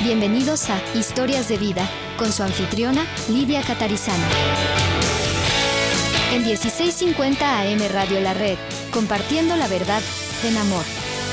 Bienvenidos a Historias de Vida, con su anfitriona Lidia Catarizano. En 1650 AM Radio La Red, compartiendo la verdad en amor.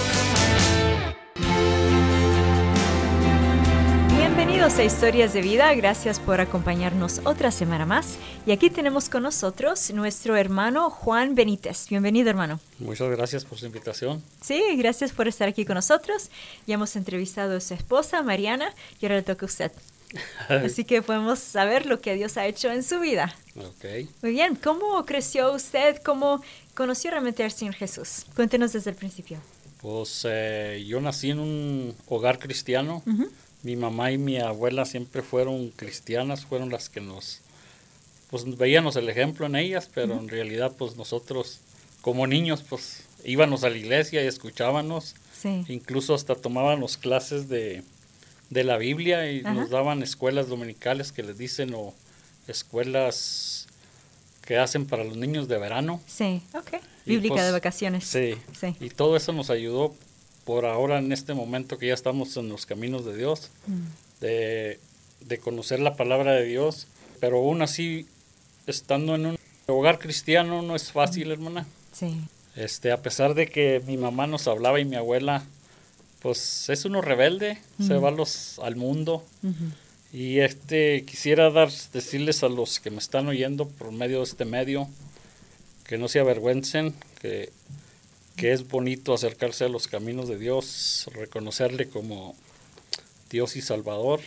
Bienvenidos a Historias de Vida, gracias por acompañarnos otra semana más. Y aquí tenemos con nosotros nuestro hermano Juan Benítez. Bienvenido, hermano. Muchas gracias por su invitación. Sí, gracias por estar aquí con nosotros. Ya hemos entrevistado a su esposa, Mariana, y ahora le toca a usted. Así que podemos saber lo que Dios ha hecho en su vida. Okay. Muy bien, ¿cómo creció usted? ¿Cómo conoció realmente al Señor Jesús? Cuéntenos desde el principio. Pues yo nací en un hogar cristiano. Uh-huh. Mi mamá y mi abuela siempre fueron cristianas, fueron las que pues veíamos el ejemplo en ellas, pero en realidad pues nosotros como niños pues íbamos a la iglesia y escuchábamos. Sí. Incluso hasta tomábamos clases de la Biblia y nos daban escuelas dominicales que les dicen, o escuelas que hacen para los niños de verano. Sí, ok. Bíblica pues, de vacaciones. Sí, y todo eso nos ayudó por ahora en este momento que ya estamos en los caminos de Dios, de conocer la palabra de Dios, pero aún así, estando en un hogar cristiano no es fácil, hermana. Sí. A pesar de que mi mamá nos hablaba y mi abuela, pues es uno rebelde, se va al mundo. Y quisiera decirles a los que me están oyendo por medio de este medio, que no se avergüencen, que es bonito acercarse a los caminos de Dios, reconocerle como Dios y Salvador,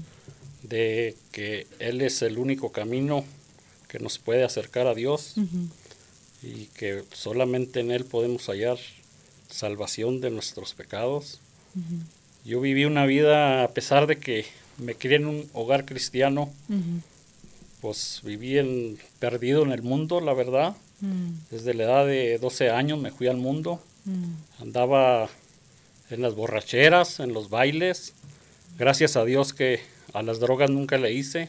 de que Él es el único camino que nos puede acercar a Dios, y que solamente en Él podemos hallar salvación de nuestros pecados. Yo viví una vida, a pesar de que me crié en un hogar cristiano, pues viví perdido en el mundo, la verdad. Desde la edad de 12 años me fui al mundo. Andaba en las borracheras, en los bailes. Gracias a Dios que a las drogas nunca le hice.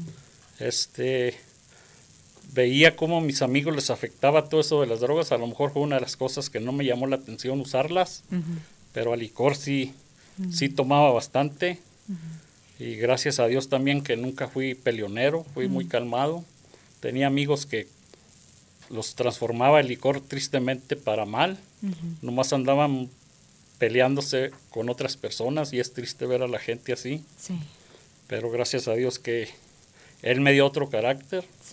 Veía cómo a mis amigos les afectaba todo eso de las drogas. A lo mejor fue una de las cosas que no me llamó la atención usarlas, pero al licor sí tomaba bastante. Y gracias a Dios también que nunca fui peleonero, fui muy calmado. Tenía amigos que los transformaba el licor tristemente para mal. Nomás andaban peleándose con otras personas y es triste ver a la gente así. Sí. Pero gracias a Dios que Él me dio otro carácter. Sí.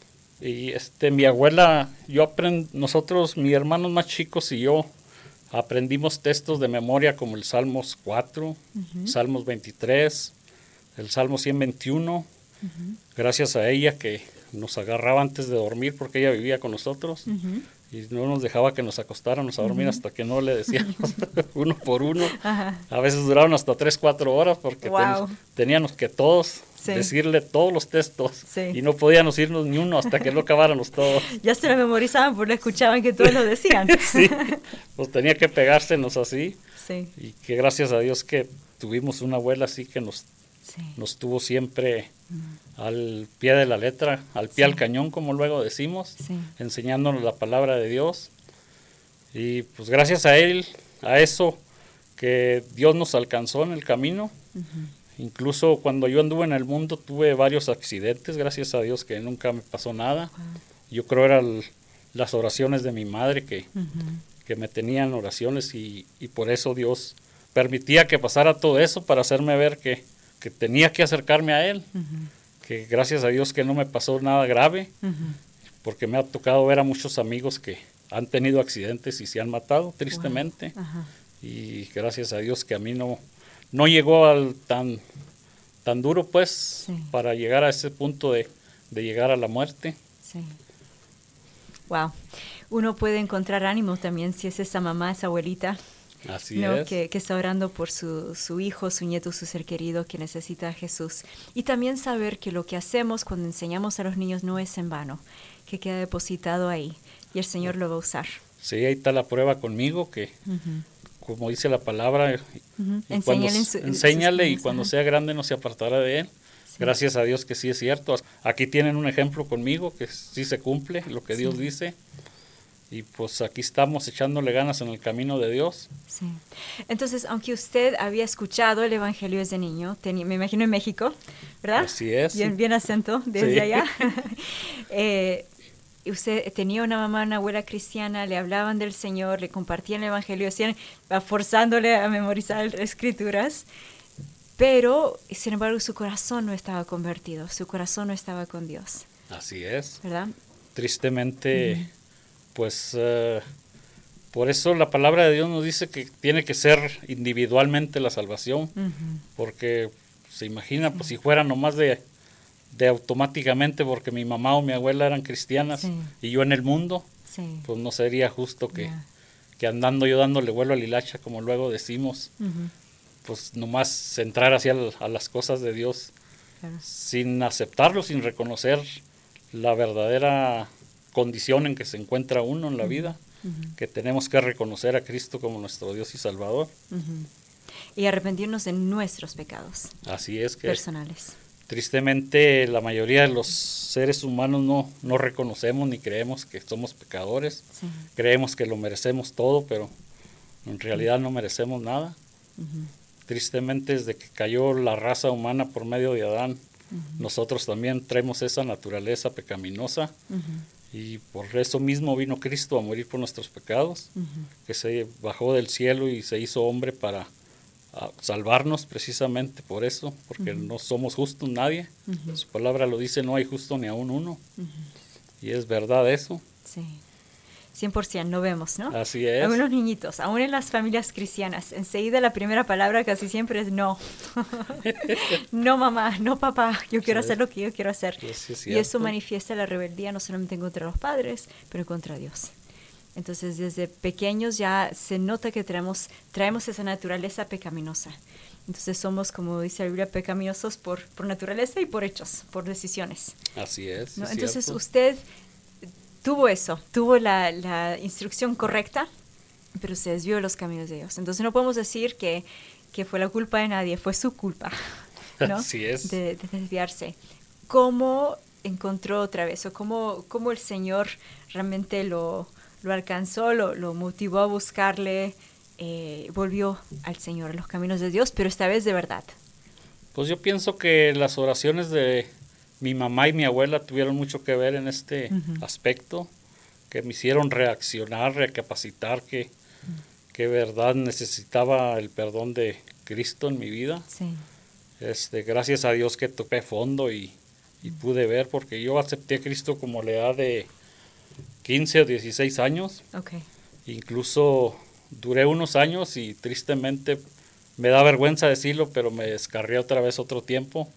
Y mi abuela, nosotros, mis hermanos más chicos y yo, aprendimos textos de memoria como el Salmos 4, Salmos 23, el Salmo 121. Gracias a ella que nos agarraba antes de dormir porque ella vivía con nosotros y no nos dejaba que nos acostáramos a dormir hasta que no le decíamos uno por uno. A veces duraron hasta 3-4 horas porque teníamos que todos decirle todos los textos y no podíamos irnos ni uno hasta que lo acabáramos todos. Ya se lo memorizaban porque escuchaban que todos lo decían. Sí, pues tenía que pegársenos así. Sí. Y que gracias a Dios que tuvimos una abuela así que nos tuvo siempre al pie de la letra, al pie al cañón, como luego decimos, enseñándonos la palabra de Dios. Y pues gracias a él, a eso, que Dios nos alcanzó en el camino. Incluso cuando yo anduve en el mundo tuve varios accidentes, gracias a Dios que nunca me pasó nada. Yo creo eran las oraciones de mi madre que me tenían oraciones y por eso Dios permitía que pasara todo eso para hacerme ver que tenía que acercarme a Él, que gracias a Dios que no me pasó nada grave, porque me ha tocado ver a muchos amigos que han tenido accidentes y se han matado tristemente, y gracias a Dios que a mí no llegó al tan duro pues, para llegar a ese punto de llegar a la muerte. Sí. Wow. Uno puede encontrar ánimo también si es esa mamá, esa abuelita. Así es. Que está orando por su hijo, su nieto, su ser querido que necesita a Jesús. Y también saber que lo que hacemos cuando enseñamos a los niños no es en vano, que queda depositado ahí y el Señor lo va a usar. Sí, ahí está la prueba conmigo que, como dice la palabra, enséñale y cuando sea grande no se apartará de él. Sí. Gracias a Dios que sí es cierto. Aquí tienen un ejemplo conmigo que sí se cumple lo que Dios dice. y pues aquí estamos echándole ganas en el camino de Dios. Sí. Entonces, aunque usted había escuchado el Evangelio desde niño, me imagino en México, ¿verdad? Así es. Bien acento desde Sí. allá. Usted tenía una mamá, una abuela cristiana, le hablaban del Señor, le compartían el Evangelio, hacían, forzándole a memorizar escrituras, pero, sin embargo, su corazón no estaba convertido, su corazón no estaba con Dios. Así es. ¿Verdad? Tristemente, pues por eso la palabra de Dios nos dice que tiene que ser individualmente la salvación, porque se imagina, pues si fuera nomás de automáticamente porque mi mamá o mi abuela eran cristianas y yo en el mundo, pues no sería justo que andando yo dándole vuelo a la hilacha, como luego decimos, pues nomás entrar hacia a las cosas de Dios, sin aceptarlo, sin reconocer la verdadera condición en que se encuentra uno en la vida, que tenemos que reconocer a Cristo como nuestro Dios y Salvador. Y arrepentirnos de nuestros pecados. Así es, que personales. Tristemente la mayoría de los seres humanos no reconocemos ni creemos que somos pecadores. Creemos que lo merecemos todo, pero en realidad no merecemos nada. Tristemente, desde que cayó la raza humana por medio de Adán, nosotros también traemos esa naturaleza pecaminosa, y por eso mismo vino Cristo a morir por nuestros pecados, que se bajó del cielo y se hizo hombre para salvarnos, precisamente por eso, porque no somos justos nadie. Su palabra lo dice, no hay justo ni aún uno, y es verdad eso. Sí. 100% no vemos, ¿no? Así es. Algunos niñitos, aún en las familias cristianas, enseguida la primera palabra casi siempre es no. No mamá, no papá, yo quiero hacer lo que yo quiero hacer. Sí, y eso manifiesta la rebeldía no solamente contra los padres, pero contra Dios. Entonces desde pequeños ya se nota que traemos esa naturaleza pecaminosa. Entonces somos, como dice la Biblia, pecaminosos por naturaleza y por hechos, por decisiones. Así es. ¿No? Entonces usted tuvo la instrucción correcta, pero se desvió de los caminos de Dios. Entonces no podemos decir que fue la culpa de nadie, fue su culpa, ¿no? Así es. De desviarse. ¿Cómo encontró otra vez? ¿O cómo el Señor realmente lo alcanzó, lo motivó a buscarle, volvió al Señor, a los caminos de Dios, pero esta vez de verdad? Pues yo pienso que las oraciones de mi mamá y mi abuela tuvieron mucho que ver en este aspecto, que me hicieron reaccionar, recapacitar que verdad necesitaba el perdón de Cristo en mi vida. Sí. Gracias a Dios que toqué fondo y pude ver, porque yo acepté a Cristo como la edad de 15 o 16 años. Okay. Incluso duré unos años y tristemente me da vergüenza decirlo, pero me descarrié otra vez otro tiempo.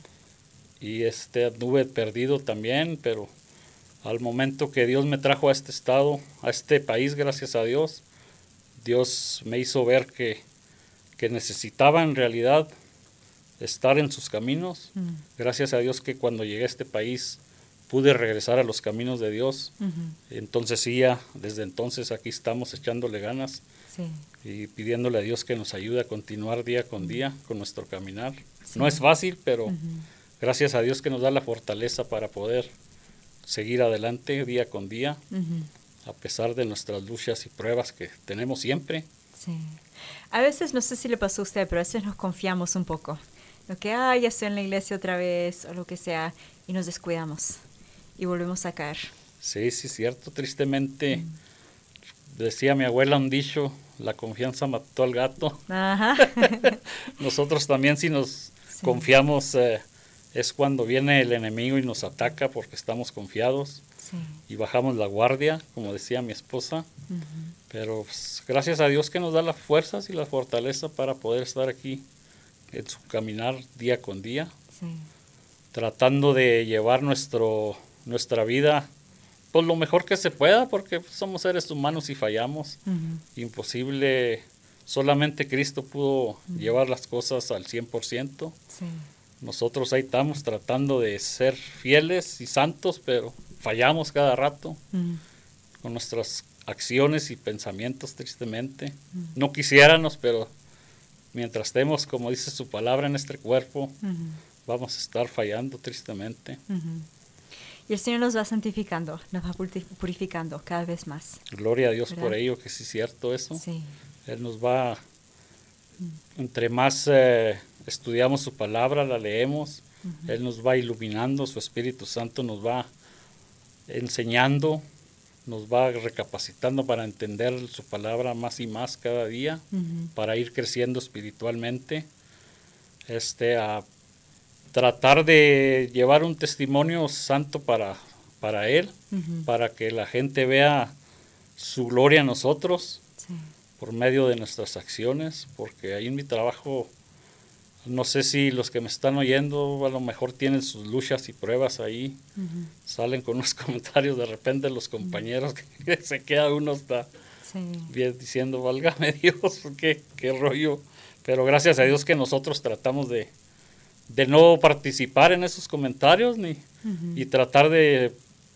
Y anduve perdido también, pero al momento que Dios me trajo a este estado, a este país, gracias a Dios, Dios me hizo ver que necesitaba en realidad estar en sus caminos. Gracias a Dios que cuando llegué a este país pude regresar a los caminos de Dios. Entonces sí, ya desde entonces aquí estamos echándole ganas y pidiéndole a Dios que nos ayude a continuar día con día con nuestro caminar. No es fácil, pero gracias a Dios que nos da la fortaleza para poder seguir adelante día con día, a pesar de nuestras luchas y pruebas que tenemos siempre. Sí. A veces, no sé si le pasó a usted, pero a veces nos confiamos un poco. Lo que, ya estoy en la iglesia otra vez, o lo que sea, y nos descuidamos y volvemos a caer. Sí, cierto. Tristemente, decía mi abuela un dicho, la confianza mató al gato. Ajá. Nosotros también si nos confiamos, es cuando viene el enemigo y nos ataca porque estamos confiados y bajamos la guardia, como decía mi esposa. Pero pues, gracias a Dios que nos da las fuerzas y la fortaleza para poder estar aquí en su caminar día con día, tratando de llevar nuestra vida pues lo mejor que se pueda, porque somos seres humanos y fallamos. Imposible, solamente Cristo pudo llevar las cosas al 100%. Nosotros ahí estamos tratando de ser fieles y santos, pero fallamos cada rato con nuestras acciones y pensamientos, tristemente. No quisiéramos, pero mientras estemos, como dice su palabra, en este cuerpo, vamos a estar fallando tristemente. Y el Señor nos va santificando, nos va purificando cada vez más. Gloria a Dios, ¿verdad? por ello, que sí es cierto eso. Sí. Él nos va, entre más estudiamos su palabra, la leemos, Él nos va iluminando, su Espíritu Santo nos va enseñando, nos va recapacitando para entender su palabra más y más cada día, para ir creciendo espiritualmente, a tratar de llevar un testimonio santo para Él, para que la gente vea su gloria en nosotros, Sí. por medio de nuestras acciones, porque ahí en mi trabajo, no sé si los que me están oyendo a lo mejor tienen sus luchas y pruebas ahí, salen con unos comentarios de repente los compañeros que se queda uno hasta Sí. bien diciendo, válgame Dios, qué rollo, pero gracias a Dios que nosotros tratamos de no participar en esos comentarios y tratar de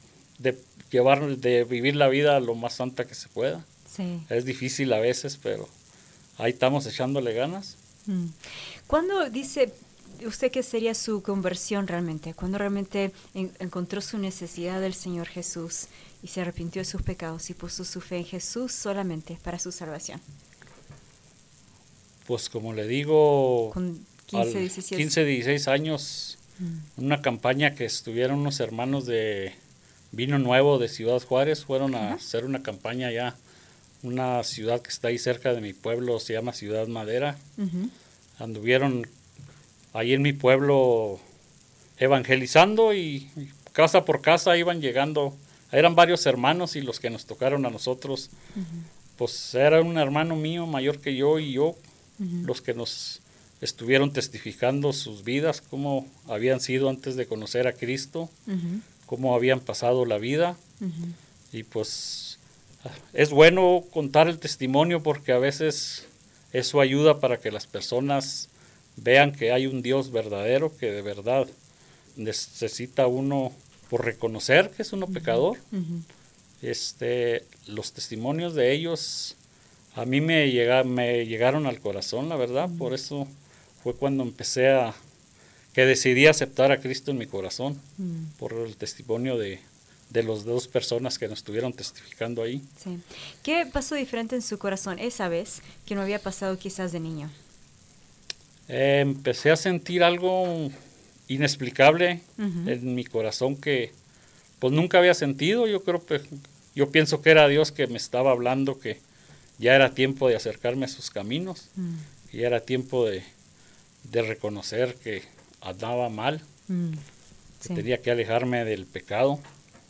vivir la vida lo más santa que se pueda. Sí. Es difícil a veces, pero ahí estamos echándole ganas. ¿Cuándo dice usted que sería su conversión realmente? ¿Cuándo realmente encontró su necesidad del Señor Jesús y se arrepintió de sus pecados y puso su fe en Jesús solamente para su salvación? Pues como le digo, Con 15, 17. 15, 16 años, una campaña que estuvieron unos hermanos de Vino Nuevo de Ciudad Juárez, fueron a hacer una campaña allá, una ciudad que está ahí cerca de mi pueblo, se llama Ciudad Madera. Anduvieron ahí en mi pueblo evangelizando y casa por casa iban llegando, eran varios hermanos y los que nos tocaron a nosotros, pues era un hermano mío mayor que yo y yo, los que nos estuvieron testificando sus vidas, cómo habían sido antes de conocer a Cristo, cómo habían pasado la vida. Y pues es bueno contar el testimonio porque a veces eso ayuda para que las personas vean que hay un Dios verdadero, que de verdad necesita uno por reconocer que es uno pecador. Los testimonios de ellos a mí me llegaron al corazón, la verdad, por eso fue cuando que decidí aceptar a Cristo en mi corazón, por el testimonio de las dos personas que nos estuvieron testificando ahí. Sí. ¿Qué pasó diferente en su corazón esa vez que no había pasado quizás de niño? Empecé a sentir algo inexplicable en mi corazón que pues nunca había sentido. Yo pienso que era Dios que me estaba hablando que ya era tiempo de acercarme a sus caminos y ya era tiempo de reconocer que andaba mal, que tenía que alejarme del pecado.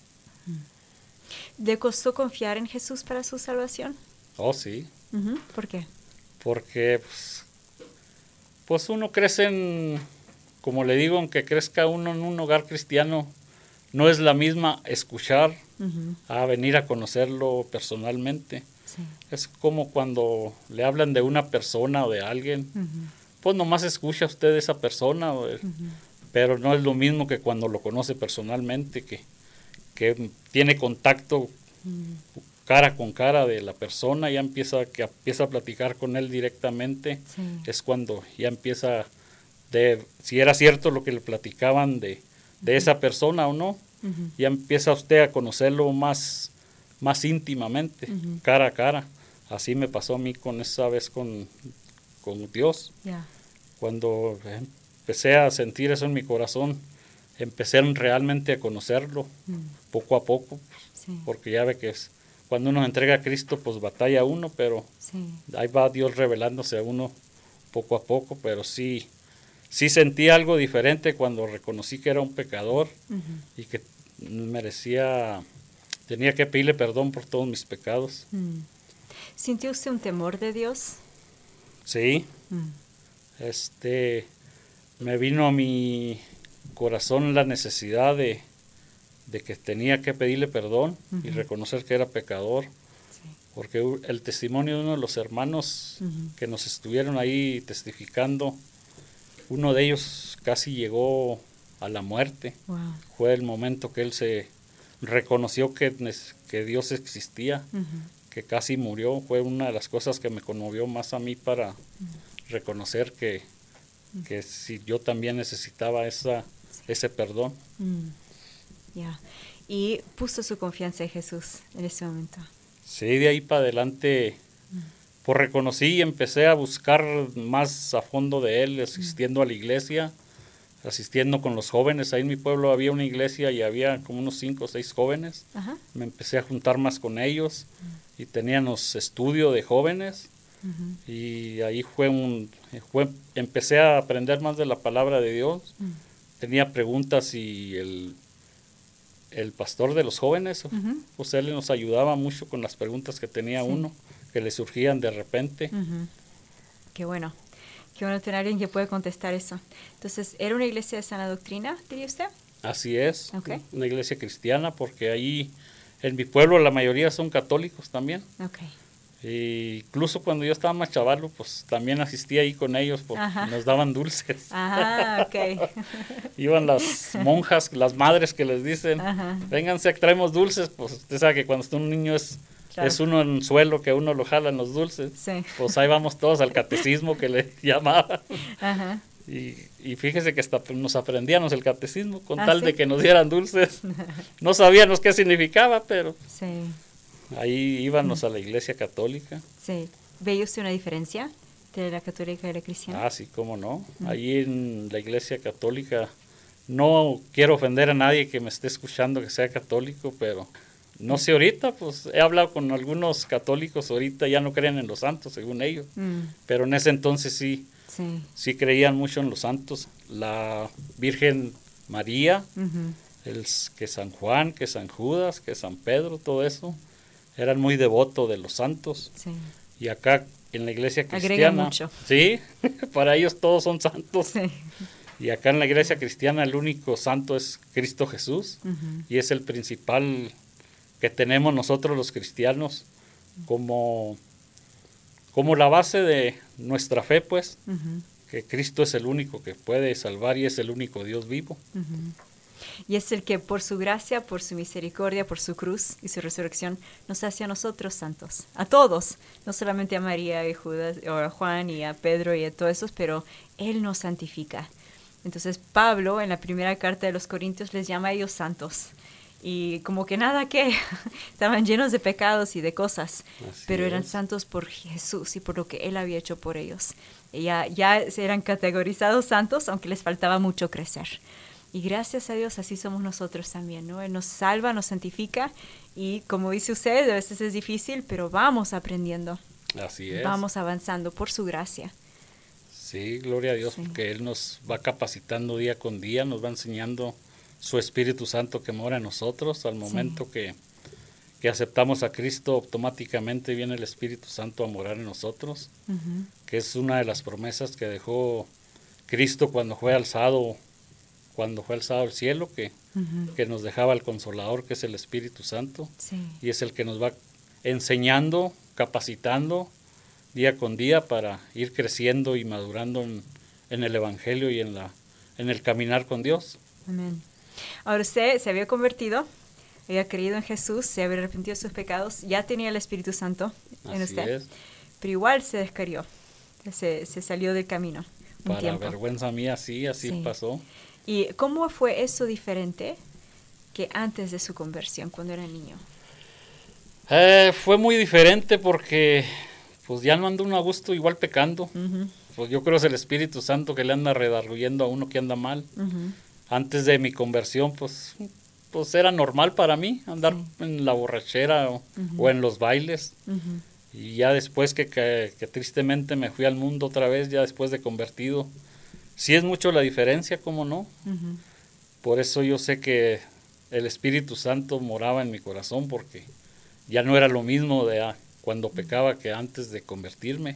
¿Le costó confiar en Jesús para su salvación? Oh, sí. ¿Por qué? Porque pues uno crece como le digo, aunque crezca uno en un hogar cristiano, no es la misma escuchar a venir a conocerlo personalmente. Sí. Es como cuando le hablan de una persona o de alguien, pues nomás escucha usted esa persona, pero no es lo mismo que cuando lo conoce personalmente, que tiene contacto cara con cara de la persona, ya empieza a platicar con él directamente. Sí. Es cuando ya empieza si era cierto lo que le platicaban de esa persona o no, ya empieza usted a conocerlo más íntimamente, cara a cara. Así me pasó a mí con esa vez con Dios. Yeah. Cuando empecé a sentir eso en mi corazón, empecé realmente a conocerlo poco a poco, Sí. porque ya ve que cuando uno entrega a Cristo, pues batalla uno, pero Sí. ahí va Dios revelándose a uno poco a poco, pero sí sentí algo diferente cuando reconocí que era un pecador y que tenía que pedirle perdón por todos mis pecados. ¿Sintió usted un temor de Dios? Sí. Me vino a mi corazón la necesidad de que tenía que pedirle perdón y reconocer que era pecador, porque el testimonio de uno de los hermanos que nos estuvieron ahí testificando, uno de ellos casi llegó a la muerte. Wow. Fue el momento que él se reconoció que Dios existía, que casi murió. Fue una de las cosas que me conmovió más a mí para reconocer que si yo también necesitaba ese perdón. Ya. Y puso su confianza en Jesús en ese momento. Sí, de ahí para adelante, pues reconocí y empecé a buscar más a fondo de él, asistiendo a la iglesia, asistiendo con los jóvenes. Ahí en mi pueblo había una iglesia y había como unos 5 o 6 jóvenes. Ajá. Me empecé a juntar más con ellos y teníamos estudio de jóvenes. Y ahí empecé a aprender más de la palabra de Dios. Tenía preguntas y el pastor de los jóvenes, pues él nos ayudaba mucho con las preguntas que tenía uno, que le surgían de repente. Qué bueno tener a alguien que puede contestar eso. Entonces, ¿era una iglesia de sana doctrina, diría usted? Así es, Okay. Una iglesia cristiana, porque ahí en mi pueblo la mayoría son católicos también. Okay. E incluso cuando yo estaba más chavalo, pues también asistí ahí con ellos porque nos daban dulces. Ajá, ok. Iban las monjas, las madres que les dicen, vénganse, traemos dulces. Pues usted sabe que cuando está un niño es uno en suelo que uno lo jalan los dulces. Sí. Pues ahí vamos todos al catecismo que le llamaban. Ajá. Y fíjese que hasta nos aprendíamos el catecismo con tal ¿sí? de que nos dieran dulces. No sabíamos qué significaba, pero sí. ahí íbamos a la iglesia católica. Sí. ¿Veía usted una diferencia entre la católica y la cristiana? Ah, sí, cómo no. Ahí en la iglesia católica, no quiero ofender a nadie que me esté escuchando que sea católico, pero no sé ahorita, pues he hablado con algunos católicos ahorita, ya no creen en los santos, según ellos, pero en ese entonces sí creían mucho en los santos. La Virgen María, que San Juan, que San Judas, que San Pedro, todo eso, eran muy devotos de los santos. Sí. Y acá en la iglesia cristiana, agrega mucho. Sí, para ellos todos son santos. Sí. Y acá en la iglesia cristiana el único santo es Cristo Jesús, y es el principal que tenemos nosotros los cristianos como la base de nuestra fe, pues, que Cristo es el único que puede salvar y es el único Dios vivo. Y es el que por su gracia, por su misericordia, por su cruz y su resurrección nos hace a nosotros santos, a todos, no solamente a María y Judas, o a Juan y a Pedro y a todos esos, pero Él nos santifica. Entonces Pablo en la primera carta de los Corintios les llama a ellos santos. Y como que nada que, estaban llenos de pecados y de cosas, pero eran santos por Jesús y por lo que Él había hecho por ellos. Y ya eran categorizados santos, aunque les faltaba mucho crecer. Y gracias a Dios así somos nosotros también, ¿no? Él nos salva, nos santifica y como dice usted, a veces es difícil, pero vamos aprendiendo. Así es. Vamos avanzando por su gracia. Sí, gloria a Dios, porque Él nos va capacitando día con día, nos va enseñando su Espíritu Santo que mora en nosotros. Al momento que aceptamos a Cristo, automáticamente viene el Espíritu Santo a morar en nosotros, que es una de las promesas que dejó Cristo cuando fue alzado al cielo, que nos dejaba el Consolador, que es el Espíritu Santo, y es el que nos va enseñando, capacitando día con día para ir creciendo y madurando en el Evangelio y en el caminar con Dios. Amén. Ahora usted se había convertido, había creído en Jesús, se había arrepentido de sus pecados, ya tenía el Espíritu Santo en Así usted, es. pero igual se descarrió, se salió del camino un Para tiempo. vergüenza mía, así pasó. ¿Y cómo fue eso diferente que antes de su conversión, cuando era niño? Fue muy diferente porque pues ya no anda uno a gusto igual pecando. Pues yo creo que es el Espíritu Santo que le anda redarguyendo a uno que anda mal. Antes de mi conversión, pues era normal para mí andar en la borrachera o en los bailes. Y ya después que tristemente me fui al mundo otra vez, ya después de convertido, sí es mucho la diferencia, ¿cómo no? Por eso yo sé que el Espíritu Santo moraba en mi corazón, porque ya no era lo mismo de cuando pecaba que antes de convertirme.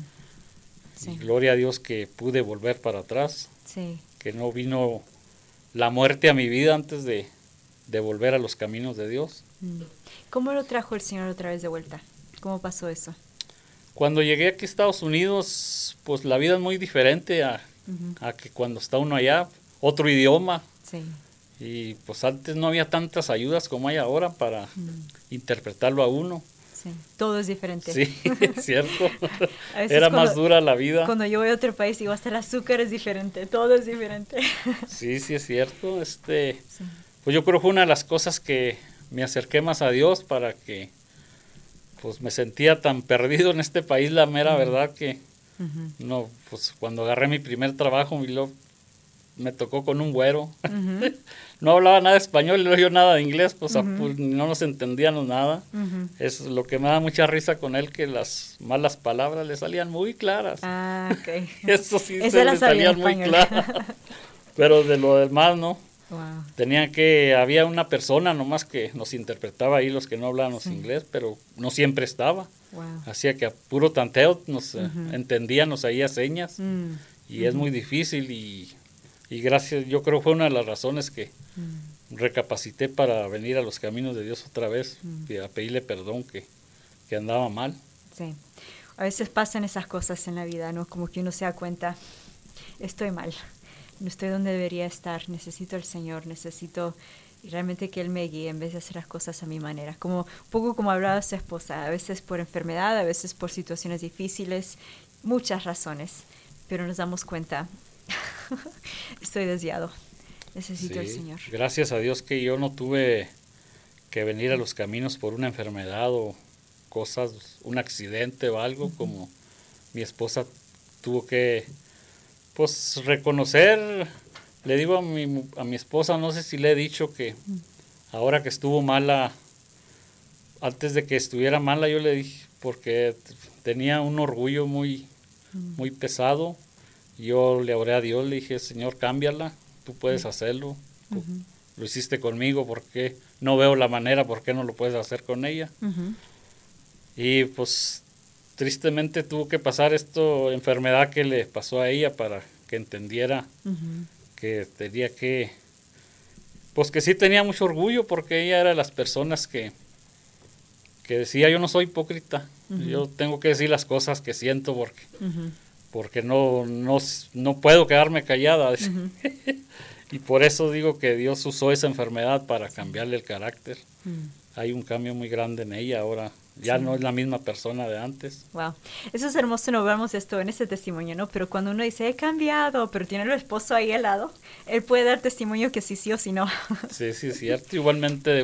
Y gloria a Dios que pude volver para atrás, que no vino la muerte a mi vida antes de volver a los caminos de Dios. ¿Cómo lo trajo el Señor otra vez de vuelta? ¿Cómo pasó eso? Cuando llegué aquí a Estados Unidos, pues la vida es muy diferente a que cuando está uno allá, otro idioma. Y pues antes no había tantas ayudas como hay ahora para interpretarlo a uno. Todo es diferente. Sí, es cierto. Era más dura la vida. Cuando yo voy a otro país, digo, hasta el azúcar es diferente, todo es diferente. Sí, es cierto. pues yo creo que fue una de las cosas que me acerqué más a Dios, para que pues me sentía tan perdido en este país, la mera verdad, que no, pues cuando agarré mi primer trabajo me tocó con un güero. No hablaba nada de español y no yo nada de inglés, pues, pues no nos entendíamos nada. Es lo que me da mucha risa con él, que las malas palabras le salían muy claras. Ok. Eso sí, Esa le salían muy claras. Pero de lo demás, ¿no? Wow. Había una persona nomás que nos interpretaba ahí, los que no hablábamos inglés, pero no siempre estaba. Wow. Hacía que a puro tanteo nos entendía, nos hacía señas, y es muy difícil, y gracias, yo creo que fue una de las razones que recapacité para venir a los caminos de Dios otra vez, y a pedirle perdón que andaba mal. Sí, a veces pasan esas cosas en la vida, ¿no? Como que uno se da cuenta, estoy mal, no estoy donde debería estar, necesito al Señor, necesito realmente que Él me guíe en vez de hacer las cosas a mi manera. Como un poco como hablaba su esposa, a veces por enfermedad, a veces por situaciones difíciles, muchas razones, pero nos damos cuenta, estoy desviado, necesito al Señor. Gracias a Dios que yo no tuve que venir a los caminos por una enfermedad o cosas, un accidente o algo, como mi esposa tuvo que, pues, reconocer. Le digo a mi esposa, no sé si le he dicho que ahora que estuvo mala, antes de que estuviera mala, yo le dije, porque tenía un orgullo muy pesado. Yo le oré a Dios, le dije, Señor, cámbiala, tú puedes hacerlo. Lo hiciste conmigo, ¿por qué? No veo la manera, ¿por qué no lo puedes hacer con ella? Y pues tristemente tuvo que pasar enfermedad que le pasó a ella, para que entendiera que tenía que, pues que sí tenía mucho orgullo, porque ella era de las personas que decía, yo no soy hipócrita, yo tengo que decir las cosas que siento, porque no puedo quedarme callada. Y por eso digo que Dios usó esa enfermedad para cambiarle el carácter. Hay un cambio muy grande en ella ahora. Ya no es la misma persona de antes. Wow. Eso es hermoso, no vemos esto en ese testimonio, ¿no? Pero cuando uno dice, he cambiado, pero tiene el esposo ahí al lado, él puede dar testimonio que sí o sí no. Sí, es cierto. Igualmente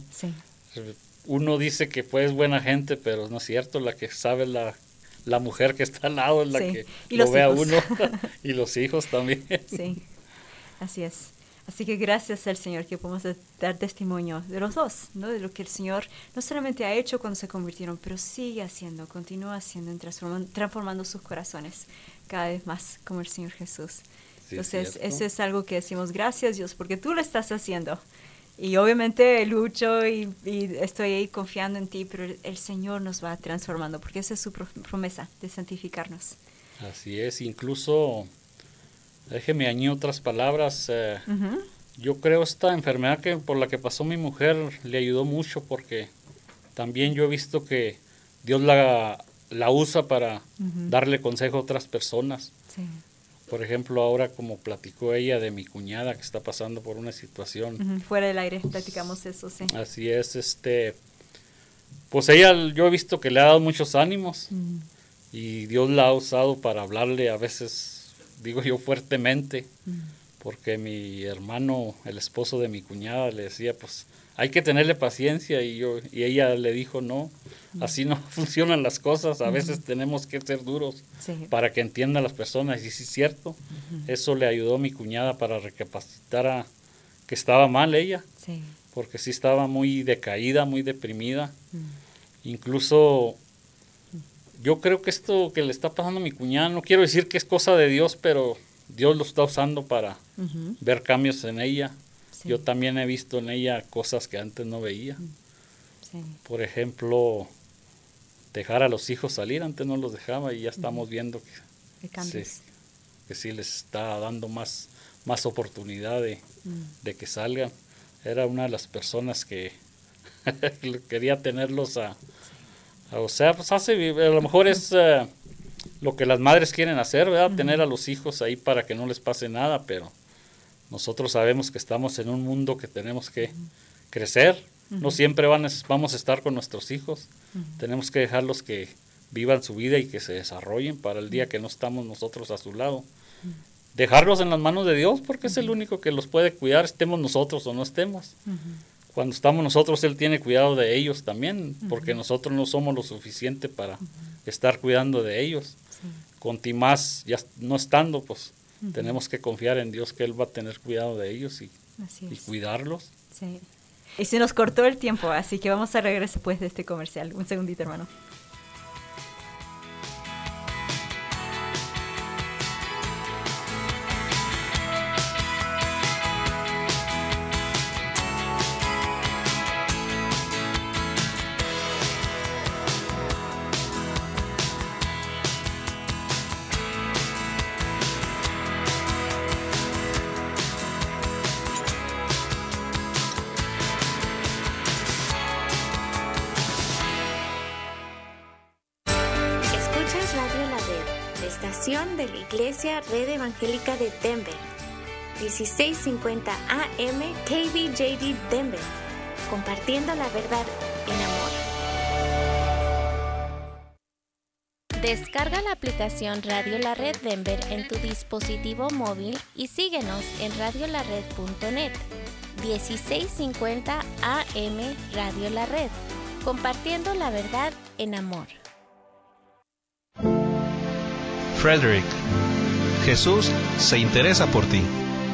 uno dice que pues es buena gente, pero no es cierto. La que sabe la mujer que está al lado es la que lo ve a uno. Y los hijos también. Sí, así es. Así que gracias al Señor que podemos dar testimonio de los dos, ¿no? De lo que el Señor no solamente ha hecho cuando se convirtieron, pero sigue haciendo, continúa haciendo, transformando sus corazones cada vez más como el Señor Jesús. Sí, entonces, eso es algo que decimos, gracias Dios, porque tú lo estás haciendo. Y obviamente lucho y estoy ahí confiando en ti, pero el Señor nos va transformando, porque esa es su promesa de santificarnos. Así es, incluso, déjeme añadir otras palabras, yo creo esta enfermedad por la que pasó mi mujer le ayudó mucho, porque también yo he visto que Dios la usa para darle consejo a otras personas. Sí. Por ejemplo, ahora como platicó ella de mi cuñada que está pasando por una situación. Fuera del aire platicamos eso, sí. Así es, pues ella, yo he visto que le ha dado muchos ánimos y Dios la ha usado para hablarle a veces, digo yo, fuertemente, porque mi hermano, el esposo de mi cuñada, le decía, pues hay que tenerle paciencia, y ella le dijo, no, así no funcionan las cosas, a veces tenemos que ser duros para que entiendan las personas. Y sí es cierto, eso le ayudó a mi cuñada para recapacitar que estaba mal ella, porque sí estaba muy decaída, muy deprimida. Incluso yo creo que esto que le está pasando a mi cuñada, no quiero decir que es cosa de Dios, pero Dios lo está usando para ver cambios en ella. Yo también he visto en ella cosas que antes no veía. Por ejemplo, dejar a los hijos salir, antes no los dejaba, y ya estamos viendo que sí les está dando más oportunidad de que salgan. Era una de las personas que quería tenerlos o sea, pues a lo mejor es lo que las madres quieren hacer, ¿verdad? Tener a los hijos ahí para que no les pase nada, pero nosotros sabemos que estamos en un mundo que tenemos que crecer. No siempre vamos a estar con nuestros hijos. Tenemos que dejarlos que vivan su vida y que se desarrollen para el día que no estamos nosotros a su lado. dejarlos en las manos de Dios, porque es el único que los puede cuidar, estemos nosotros o no estemos. Cuando estamos nosotros, Él tiene cuidado de ellos también, porque nosotros no somos lo suficiente para estar cuidando de ellos. Sí. Con ti más, ya no estando, pues tenemos que confiar en Dios que Él va a tener cuidado de ellos y cuidarlos. Sí. Y se nos cortó el tiempo, así que vamos a regresar después de este comercial. Un segundito, hermano. De la Iglesia Red Evangélica de Denver, 1650 AM KBJD Denver, compartiendo la verdad en amor. Descarga la aplicación Radio La Red Denver en tu dispositivo móvil y síguenos en radiolared.net, 1650 AM Radio La Red, compartiendo la verdad en amor. Frederick, Jesús se interesa por ti.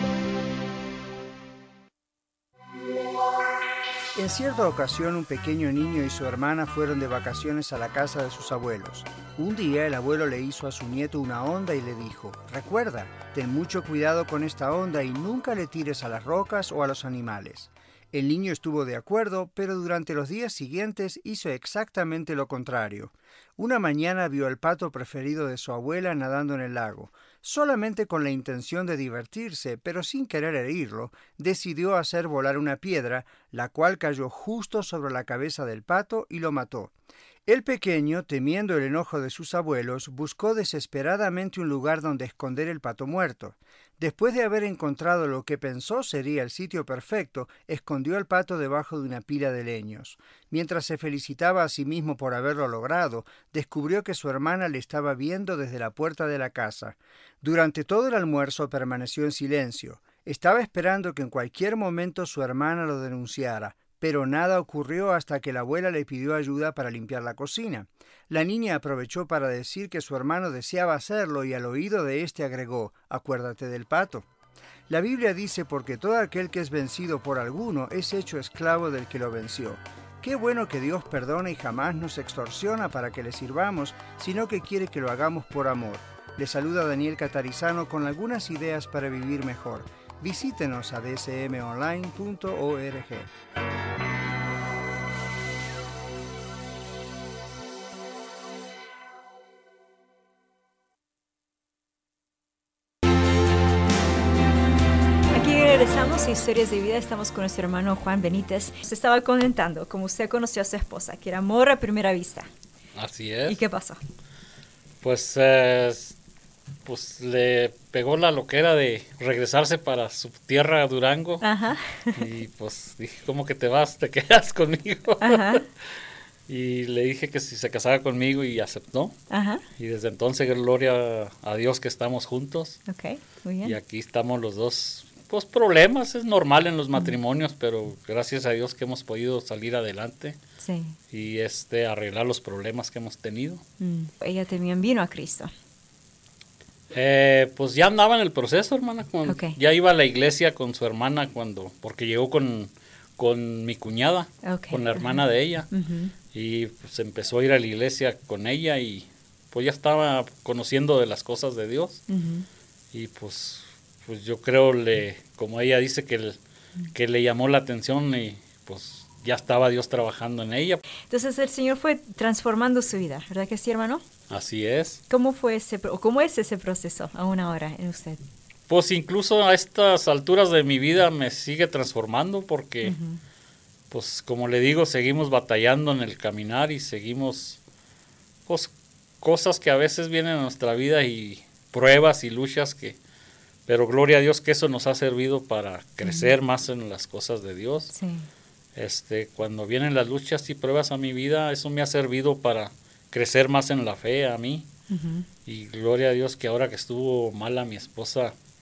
En cierta ocasión, un pequeño niño y su hermana fueron de vacaciones a la casa de sus abuelos. Un día el abuelo le hizo a su nieto una onda y le dijo: recuerda, ten mucho cuidado con esta onda y nunca le tires a las rocas o a los animales. El niño estuvo de acuerdo, pero durante los días siguientes hizo exactamente lo contrario. Una mañana vio al pato preferido de su abuela nadando en el lago. Solamente con la intención de divertirse, pero sin querer herirlo, decidió hacer volar una piedra, la cual cayó justo sobre la cabeza del pato y lo mató. El pequeño, temiendo el enojo de sus abuelos, buscó desesperadamente un lugar donde esconder el pato muerto. Después de haber encontrado lo que pensó sería el sitio perfecto, escondió al pato debajo de una pila de leños. Mientras se felicitaba a sí mismo por haberlo logrado, descubrió que su hermana le estaba viendo desde la puerta de la casa. Durante todo el almuerzo permaneció en silencio. Estaba esperando que en cualquier momento su hermana lo denunciara, pero nada ocurrió hasta que la abuela le pidió ayuda para limpiar la cocina. La niña aprovechó para decir que su hermano deseaba hacerlo y al oído de éste agregó: «Acuérdate del pato». La Biblia dice: «Porque todo aquel que es vencido por alguno es hecho esclavo del que lo venció». Qué bueno que Dios perdona y jamás nos extorsiona para que le sirvamos, sino que quiere que lo hagamos por amor. Le saluda Daniel Catarizano con algunas ideas para vivir mejor. Visítenos a dsmonline.org. Regresamos a Historias de Vida. Estamos con nuestro hermano Juan Benítez. Se estaba comentando cómo usted conoció a su esposa, que era amor a primera vista. Así es. ¿Y qué pasó? Pues le pegó la loquera de regresarse para su tierra, Durango. Ajá. Y pues dije: ¿cómo que te vas? ¿Te quedas conmigo? Ajá. Y le dije que si se casaba conmigo y aceptó. Ajá. Y desde entonces, gloria a Dios que estamos juntos. Ok, muy bien. Y aquí estamos los dos. Pues problemas, es normal en los matrimonios, pero gracias a Dios que hemos podido salir adelante. Sí. Y arreglar los problemas que hemos tenido. Ella también vino a Cristo. Pues ya andaba en el proceso, hermana. Okay. Ya iba a la iglesia con su hermana porque llegó con mi cuñada, Okay. con la hermana de ella. Y pues empezó a ir a la iglesia con ella y pues ya estaba conociendo de las cosas de Dios. Y pues yo creo, como ella dice, que le llamó la atención y pues ya estaba Dios trabajando en ella. Entonces el Señor fue transformando su vida, ¿verdad que sí, hermano? Así es. ¿Cómo es ese proceso aún ahora en usted? Pues incluso a estas alturas de mi vida me sigue transformando porque, pues como le digo, seguimos batallando en el caminar y seguimos, pues, cosas que a veces vienen a nuestra vida y pruebas y luchas pero gloria a Dios que eso nos ha servido para crecer más en las cosas de Dios. Sí. Cuando vienen las luchas y pruebas a mi vida, eso me ha servido para crecer más en la fe a mí. Y gloria a Dios que ahora que estuvo mala mi esposa,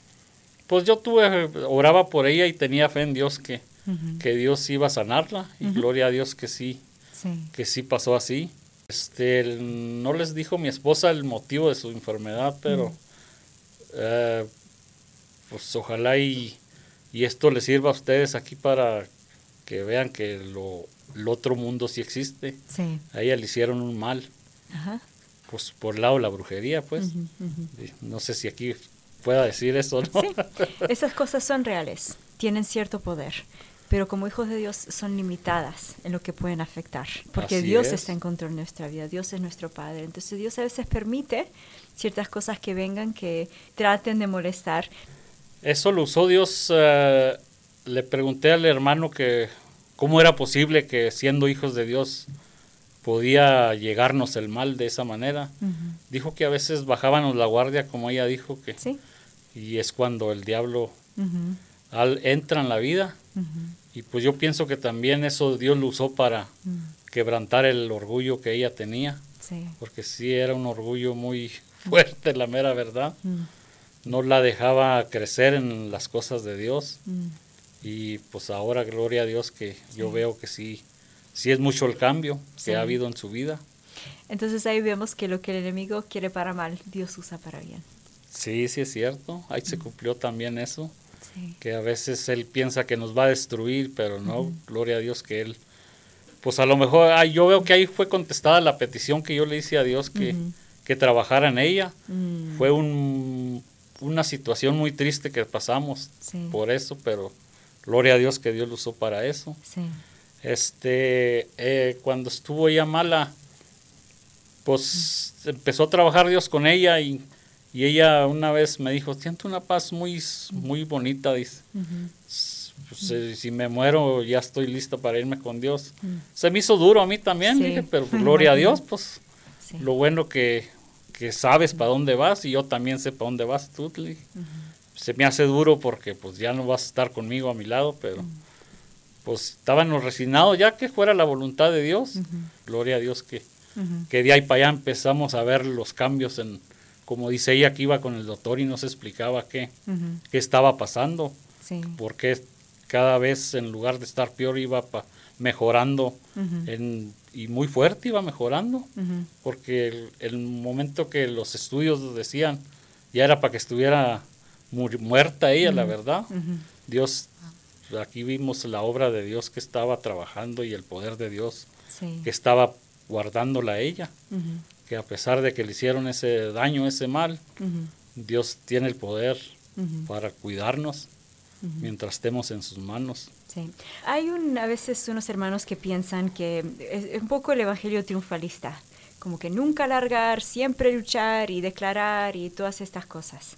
pues yo oraba por ella y tenía fe en Dios que Dios iba a sanarla, y gloria a Dios que sí pasó así. No les dijo mi esposa el motivo de su enfermedad, pero pues ojalá y esto les sirva a ustedes aquí para que vean que el otro mundo sí existe. Sí. A ella le hicieron un mal. Ajá. Pues por el lado de la brujería, pues. No sé si aquí pueda decir eso, ¿no? Sí, esas cosas son reales, tienen cierto poder, pero como hijos de Dios son limitadas en lo que pueden afectar, porque Así Dios es. está en control de nuestra vida, Dios es nuestro Padre, entonces Dios a veces permite ciertas cosas que vengan que traten de molestar. Eso lo usó Dios. Le pregunté al hermano que cómo era posible que siendo hijos de Dios podía llegarnos el mal de esa manera. Dijo que a veces bajábamos la guardia, como ella dijo, que Sí. y es cuando el diablo entra en la vida. Y pues yo pienso que también eso Dios lo usó para quebrantar el orgullo que ella tenía, Sí. porque sí era un orgullo muy fuerte, la mera verdad. No la dejaba crecer en las cosas de Dios. Y pues ahora, gloria a Dios, que yo veo que sí es mucho el cambio que ha habido en su vida. Entonces ahí vemos que lo que el enemigo quiere para mal, Dios usa para bien. Sí es cierto. Ahí se cumplió también eso. Sí. Que a veces él piensa que nos va a destruir, pero no, gloria a Dios que él, pues a lo mejor, yo veo que ahí fue contestada la petición que yo le hice a Dios que trabajara en ella. Fue una situación muy triste que pasamos por eso, pero gloria a Dios que Dios lo usó para eso. Sí. Cuando estuvo ella mala, pues empezó a trabajar Dios con ella y ella una vez me dijo, siento una paz muy, muy bonita, dice. Pues, si me muero ya estoy lista para irme con Dios. Se me hizo duro a mí también, dije, pero gloria a Dios, pues lo bueno que sabes para dónde vas y yo también sé para dónde vas tú. Se me hace duro porque pues ya no vas a estar conmigo a mi lado, pero pues estábamos resignados ya que fuera la voluntad de Dios. Gloria a Dios que de ahí para allá empezamos a ver los cambios como dice ella, que iba con el doctor y nos explicaba qué estaba pasando, porque cada vez en lugar de estar peor iba mejorando y muy fuerte iba mejorando, porque el momento que los estudios decían ya era para que estuviera muerta ella, la verdad. Dios, aquí vimos la obra de Dios que estaba trabajando y el poder de Dios que estaba guardándola a ella, que a pesar de que le hicieron ese daño, ese mal, Dios tiene el poder para cuidarnos mientras estemos en sus manos. Sí. Hay a veces unos hermanos que piensan que es un poco el evangelio triunfalista, como que nunca largar, siempre luchar y declarar y todas estas cosas.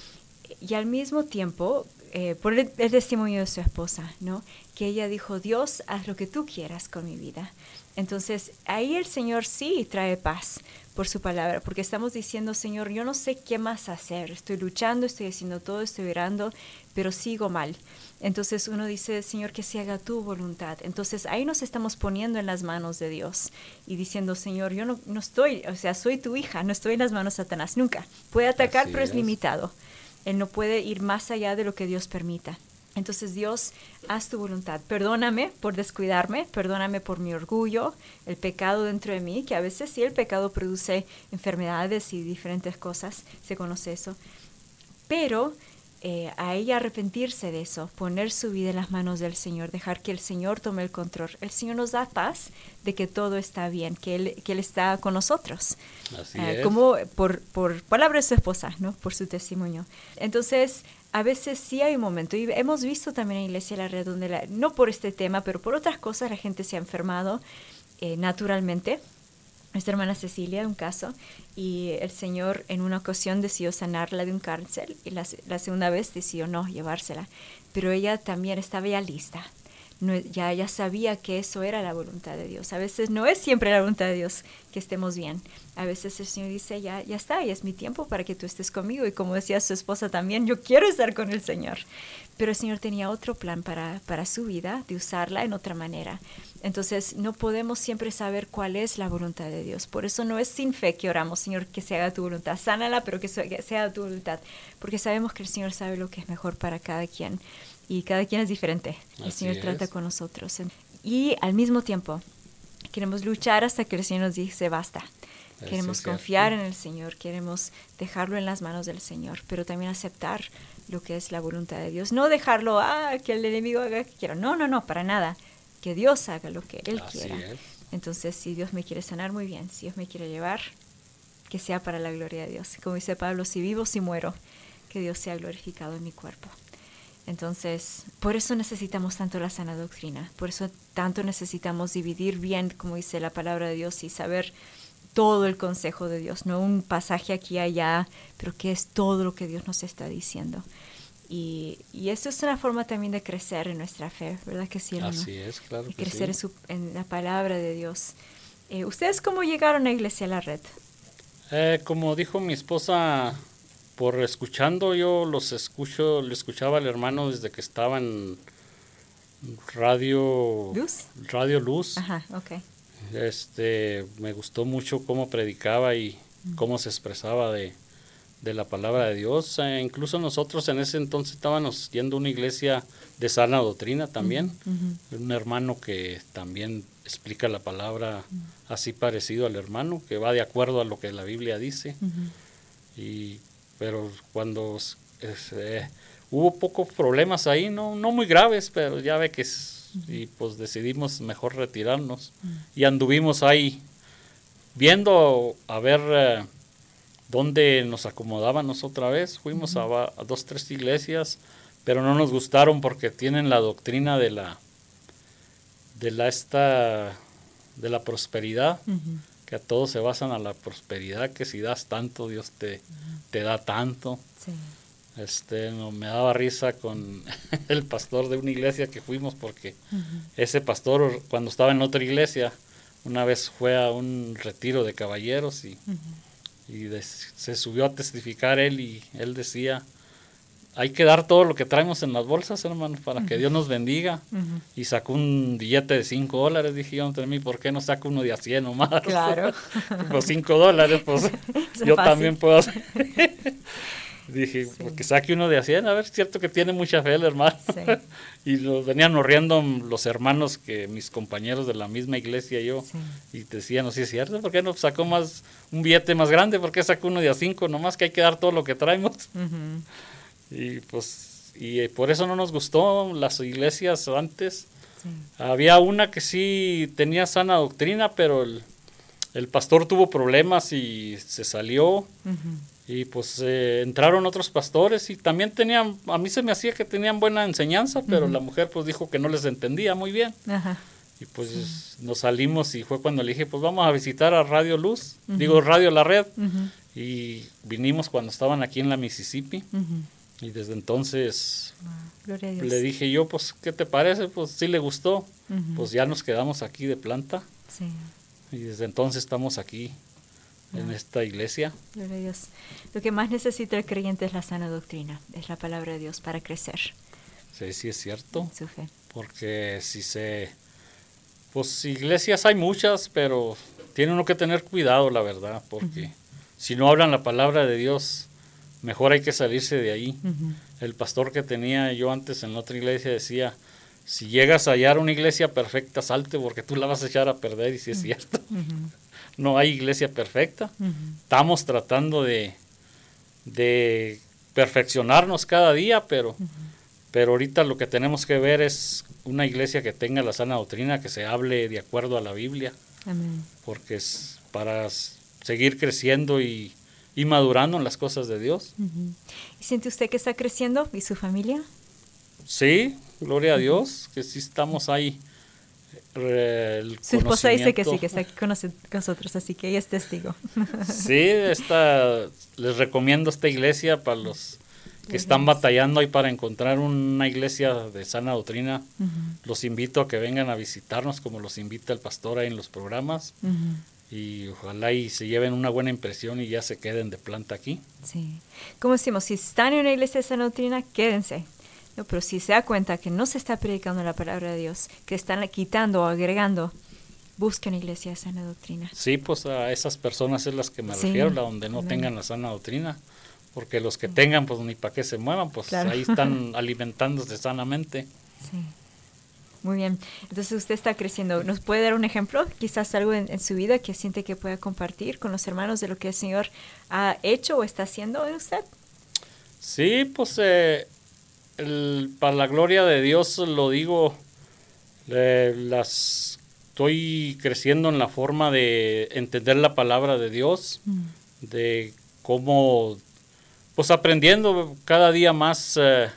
Y al mismo tiempo, por el testimonio de su esposa, ¿no? Que ella dijo, Dios, haz lo que tú quieras con mi vida. Entonces, ahí el Señor sí trae paz por su palabra, porque estamos diciendo, Señor, yo no sé qué más hacer, estoy luchando, estoy haciendo todo, estoy orando, pero sigo mal. Entonces uno dice, Señor, que se haga tu voluntad. Entonces ahí nos estamos poniendo en las manos de Dios y diciendo, Señor, yo no estoy, o sea, soy tu hija, no estoy en las manos de Satanás, nunca. Puede atacar, pero es limitado. Él no puede ir más allá de lo que Dios permita. Entonces, Dios, haz tu voluntad. Perdóname por descuidarme, perdóname por mi orgullo, el pecado dentro de mí, que a veces sí el pecado produce enfermedades y diferentes cosas, se conoce eso. Pero a ella arrepentirse de eso, poner su vida en las manos del Señor, dejar que el Señor tome el control. El Señor nos da paz de que todo está bien, que Él está con nosotros. Así es. Como por palabra de su esposa, ¿no? Por su testimonio. Entonces, a veces sí hay un momento, y hemos visto también en Iglesia La Red, donde no por este tema, pero por otras cosas, la gente se ha enfermado naturalmente. Nuestra hermana Cecilia, un caso, y el Señor en una ocasión decidió sanarla de un cáncer, y la segunda vez decidió no llevársela, pero ella también estaba ya lista. No, ya sabía que eso era la voluntad de Dios. A veces no es siempre la voluntad de Dios que estemos bien. A veces el Señor dice, ya está, ya es mi tiempo para que tú estés conmigo. Y como decía su esposa también, yo quiero estar con el Señor. Pero el Señor tenía otro plan para su vida, de usarla en otra manera. Entonces no podemos siempre saber cuál es la voluntad de Dios. Por eso no es sin fe que oramos, Señor, que se haga tu voluntad. Sánala, pero que se haga tu voluntad. Porque sabemos que el Señor sabe lo que es mejor para cada quien. Y cada quien es diferente. El Señor trata con nosotros. Y al mismo tiempo, queremos luchar hasta que el Señor nos dice basta. Queremos confiar en el Señor, queremos dejarlo en las manos del Señor, pero también aceptar lo que es la voluntad de Dios. No dejarlo, que el enemigo haga lo que quiera. No, para nada. Que Dios haga lo que Él quiera. Entonces, si Dios me quiere sanar, muy bien. Si Dios me quiere llevar, que sea para la gloria de Dios. Como dice Pablo, si vivo, si muero, que Dios sea glorificado en mi cuerpo. Entonces, por eso necesitamos tanto la sana doctrina. Por eso tanto necesitamos dividir bien, como dice la palabra de Dios, y saber todo el consejo de Dios. No un pasaje aquí y allá, pero que es todo lo que Dios nos está diciendo. Y esto es una forma también de crecer en nuestra fe, ¿verdad que sí, hermano? Así es, claro que crecer sí. en la palabra de Dios. ¿Ustedes cómo llegaron a Iglesia La Red? Como dijo mi esposa, por escuchando yo le escuchaba al hermano desde que estaba en Radio Luz. Ajá, ok. Me gustó mucho cómo predicaba y cómo se expresaba de la palabra de Dios. Incluso nosotros en ese entonces estábamos yendo a una iglesia de sana doctrina también. Un hermano que también explica la palabra así parecido al hermano, que va de acuerdo a lo que la Biblia dice. Pero cuando hubo pocos problemas ahí, no muy graves, pero ya ve que y pues decidimos mejor retirarnos. Y anduvimos ahí viendo a ver dónde nos acomodábamos otra vez. Fuimos a 2, 3 iglesias, pero no nos gustaron porque tienen la doctrina de la prosperidad, que a todos se basan a la prosperidad, que si das tanto, Dios te da tanto. Sí. Me daba risa con el pastor de una iglesia que fuimos, porque ese pastor, cuando estaba en otra iglesia, una vez fue a un retiro de caballeros y se subió a testificar él, y él decía: hay que dar todo lo que traemos en las bolsas, hermano, para que Dios nos bendiga. Y sacó un billete de $5. Dije yo entre mí, ¿por qué no saco uno de a 100 o más? Claro. Los $5, pues yo también puedo hacer. Dije, porque saque uno de a 100, a ver, es cierto que tiene mucha fe el hermano. Sí. Y nos venían riendo los hermanos, que mis compañeros de la misma iglesia y yo, y decían, no, sí es cierto, ¿por qué no sacó un billete más grande? ¿Por qué sacó uno de a 5? Nomás que hay que dar todo lo que traemos. Y pues, por eso no nos gustó las iglesias antes. Había una que sí tenía sana doctrina, pero el pastor tuvo problemas y se salió. Y pues entraron otros pastores y también a mí se me hacía que tenían buena enseñanza, pero la mujer pues dijo que no les entendía muy bien. Y pues nos salimos, y fue cuando le dije, pues vamos a visitar a Radio Luz, Radio La Red. Y vinimos cuando estaban aquí en la Mississippi. Y desde entonces le dije yo, pues, ¿qué te parece? Pues sí le gustó. Pues ya nos quedamos aquí de planta. Y desde entonces estamos aquí en esta iglesia. Gloria a Dios. Lo que más necesita el creyente es la sana doctrina, es la palabra de Dios para crecer. Sí, es cierto. En su fe. Porque pues iglesias hay muchas, pero tiene uno que tener cuidado, la verdad, porque si no hablan la palabra de Dios, mejor hay que salirse de ahí. El pastor que tenía yo antes en otra iglesia decía: si llegas a hallar una iglesia perfecta, salte, porque tú la vas a echar a perder. Y sí es cierto. No hay iglesia perfecta. Estamos tratando de perfeccionarnos cada día, pero ahorita lo que tenemos que ver es una iglesia que tenga la sana doctrina, que se hable de acuerdo a la Biblia. Amén. Porque es para seguir creciendo y madurando en las cosas de Dios. ¿Y siente usted que está creciendo y su familia? Sí, gloria a Dios, que sí estamos ahí. Su esposa dice que sí, que está aquí con nosotros, así que ella es testigo. Sí, les recomiendo esta iglesia para los que están batallando ahí para encontrar una iglesia de sana doctrina. Los invito a que vengan a visitarnos, como los invita el pastor ahí en los programas. Y ojalá y se lleven una buena impresión y ya se queden de planta aquí. Sí. Como decimos, si están en una iglesia de sana doctrina, quédense. ¿no? Pero si se da cuenta que no se está predicando la palabra de Dios, que están quitando o agregando, busquen iglesia de sana doctrina. Sí, pues a esas personas es las que me refiero, a donde no tengan la sana doctrina. Porque los que tengan, pues ni para qué se muevan, pues ahí están alimentándose sanamente. Sí. Muy bien. Entonces usted está creciendo. ¿Nos puede dar un ejemplo? Quizás algo en su vida que siente que pueda compartir con los hermanos de lo que el Señor ha hecho o está haciendo en usted. Sí, pues para la gloria de Dios lo digo, estoy creciendo en la forma de entender la palabra de Dios, de cómo, pues aprendiendo cada día más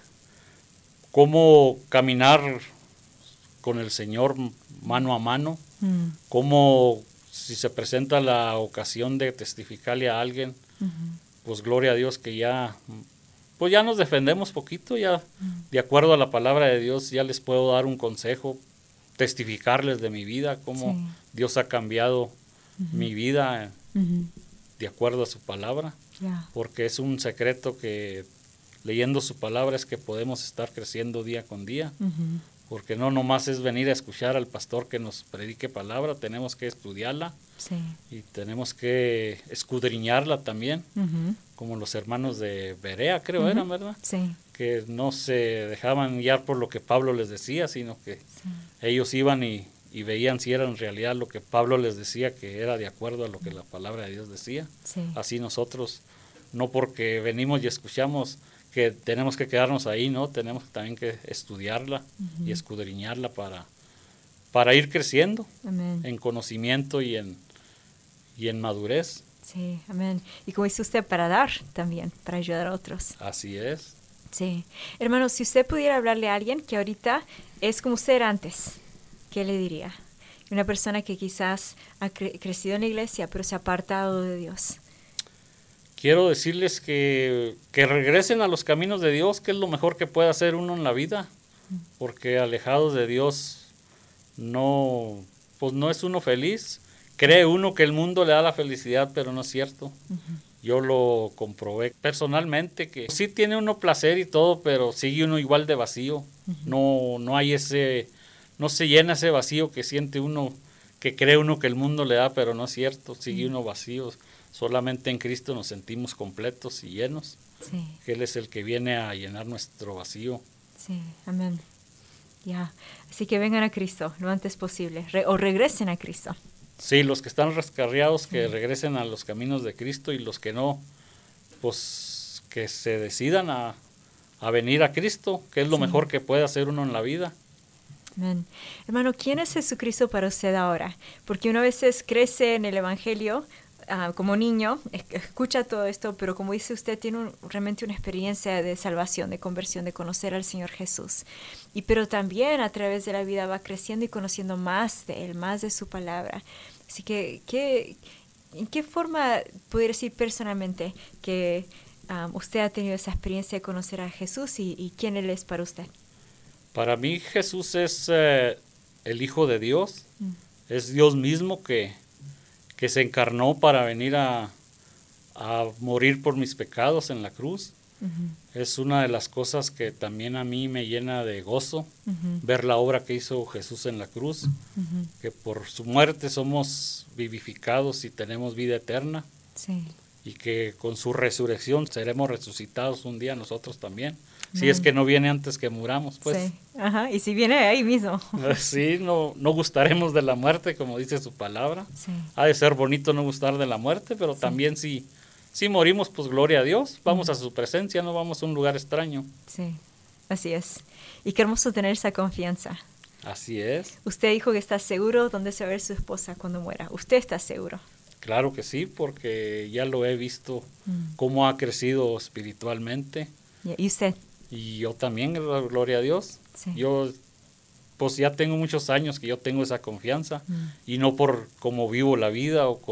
cómo caminar con el Señor mano a mano, cómo si se presenta la ocasión de testificarle a alguien, pues gloria a Dios que ya, pues ya nos defendemos poquito, ya de acuerdo a la palabra de Dios ya les puedo dar un consejo, testificarles de mi vida, cómo Dios ha cambiado mi vida de acuerdo a su palabra, porque es un secreto que leyendo su palabra es que podemos estar creciendo día con día, porque no nomás es venir a escuchar al pastor que nos predique palabra, tenemos que estudiarla y tenemos que escudriñarla también, como los hermanos de Berea, creo eran, ¿verdad? Sí. Que no se dejaban guiar por lo que Pablo les decía, sino que ellos iban y veían si era en realidad lo que Pablo les decía, que era de acuerdo a lo que la palabra de Dios decía. Así nosotros, no porque venimos y escuchamos que tenemos que quedarnos ahí, ¿no? Tenemos también que estudiarla y escudriñarla para ir creciendo en conocimiento y en madurez. Sí, amén. Y como dice usted, para dar también, para ayudar a otros. Así es. Sí. Hermano, si usted pudiera hablarle a alguien que ahorita es como usted era antes, ¿qué le diría? Una persona que quizás ha crecido en la iglesia, pero se ha apartado de Dios. Quiero decirles que regresen a los caminos de Dios, que es lo mejor que puede hacer uno en la vida, porque alejados de Dios pues no es uno feliz. Cree uno que el mundo le da la felicidad, pero no es cierto. Yo lo comprobé personalmente, que sí tiene uno placer y todo, pero sigue uno igual de vacío. No hay no se llena ese vacío que siente uno, que cree uno que el mundo le da, pero no es cierto, sigue uno vacío. Solamente en Cristo nos sentimos completos y llenos. Que Él es el que viene a llenar nuestro vacío. Sí, amén. Así que vengan a Cristo lo antes posible, o regresen a Cristo. Sí, los que están rescarriados que regresen a los caminos de Cristo, y los que no, pues que se decidan a venir a Cristo, que es lo mejor que puede hacer uno en la vida. Amén. Hermano, ¿quién es Jesucristo para usted ahora? Porque uno a veces crece en el Evangelio como niño, escucha todo esto, pero como dice usted, tiene realmente una experiencia de salvación, de conversión, de conocer al Señor Jesús. Pero también a través de la vida va creciendo y conociendo más de Él, más de su palabra. Así que, ¿en qué forma pudiera decir personalmente que usted ha tenido esa experiencia de conocer a Jesús y quién Él es para usted? Para mí Jesús es el Hijo de Dios, es Dios mismo que se encarnó para venir a morir por mis pecados en la cruz. Es una de las cosas que también a mí me llena de gozo, ver la obra que hizo Jesús en la cruz, que por su muerte somos vivificados y tenemos vida eterna, y que con su resurrección seremos resucitados un día nosotros también. Si es que no viene antes que muramos, pues. Y si viene ahí mismo. Sí, no gustaremos de la muerte, como dice su palabra. Ha de ser bonito no gustar de la muerte, pero también si morimos, pues gloria a Dios. Vamos a su presencia, no vamos a un lugar extraño. Sí, así es. Y qué hermoso tener esa confianza. Así es. Usted dijo que está seguro dónde se va a ver su esposa cuando muera. ¿Usted está seguro? Claro que sí, porque ya lo he visto, cómo ha crecido espiritualmente. ¿Y usted? Y yo también, gloria a Dios. Yo pues ya tengo muchos años que yo tengo esa confianza, y no por cómo vivo la vida o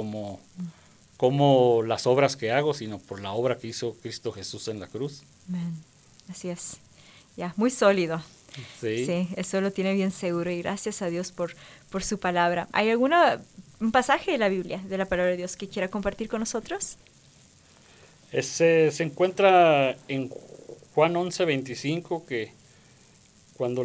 como las obras que hago, sino por la obra que hizo Cristo Jesús en la cruz. Amén. Así es. Muy sólido. Sí, eso lo tiene bien seguro, y gracias a Dios por su palabra. ¿Hay un pasaje de la Biblia, de la palabra de Dios, que quiera compartir con nosotros? Se encuentra en Juan 11:25, que cuando